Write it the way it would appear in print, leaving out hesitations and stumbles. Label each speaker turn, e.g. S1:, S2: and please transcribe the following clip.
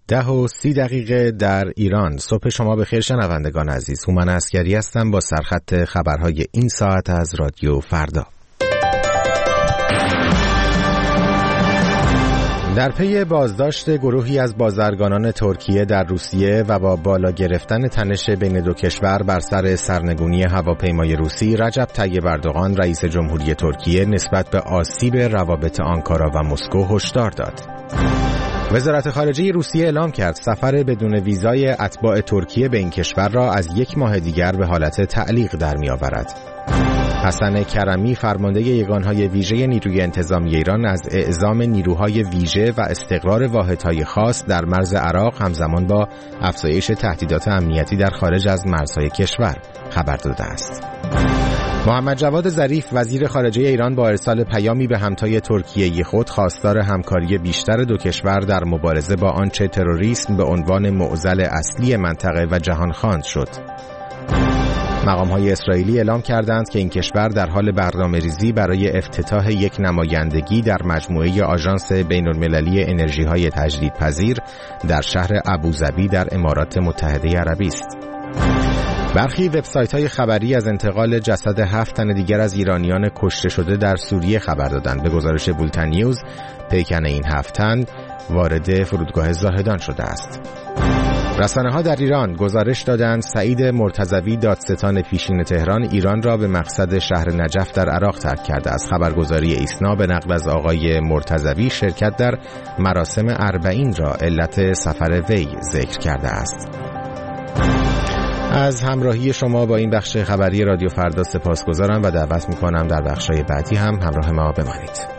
S1: 10:30 در ایران. صبح شما بخیر شنوندگان عزیز. هومن عسکری هستم با سرخط خبرهای این ساعت از رادیو فردا. در پی بازداشت گروهی از بازرگانان ترکیه در روسیه و با بالا گرفتن تنش بین دو کشور بر سر سرنگونی هواپیمای روسی، رجب طیب اردوغان رئیس جمهوری ترکیه نسبت به آسیب روابط آنکارا و مسکو هشدار داد. وزارت خارجه روسیه اعلام کرد سفر بدون ویزای اتباع ترکیه به این کشور را از 1 ماه دیگر به حالت تعلیق در می‌آورد. حسن کرمی فرمانده یگانهای ویژه نیروی انتظامی ایران از اعزام نیروهای ویژه و استقرار واحدهای خاص در مرز عراق همزمان با افزایش تهدیدات امنیتی در خارج از مرزهای کشور خبر داده است. محمد جواد ظریف وزیر خارجه ایران با ارسال پیامی به همتای ترکیه‌ای خود خواستار همکاری بیشتر دو کشور در مبارزه با آنچه تروریسم به عنوان معضل اصلی منطقه و جهان خواند شد. مقام‌های اسرائیلی اعلام کردند که این کشور در حال برنامه‌ریزی برای افتتاح یک نمایندگی در مجموعه آژانس بین‌المللی انرژی‌های تجدیدپذیر در شهر ابوظبی در امارات متحده عربی است. برخی وبسایت‌های خبری از انتقال جسد 7 تن دیگر از ایرانیان کشته شده در سوریه خبر دادند. به گزارش بولتن نیوز، پیکن این 7 تن وارد فرودگاه زاهدان شده است. رسانه‌ها در ایران گزارش دادند سعید مرتضوی دادستان پیشین تهران ایران را به مقصد شهر نجف در عراق ترک کرده است. خبرگزاری ایسنا به نقل از آقای مرتضوی شرکت در مراسم 40 را علت سفر وی ذکر کرده است. از همراهی شما با این بخش خبری رادیو فردا سپاسگزارم و دعوت می‌کنم در بخش‌های بعدی هم همراه ما بمانید.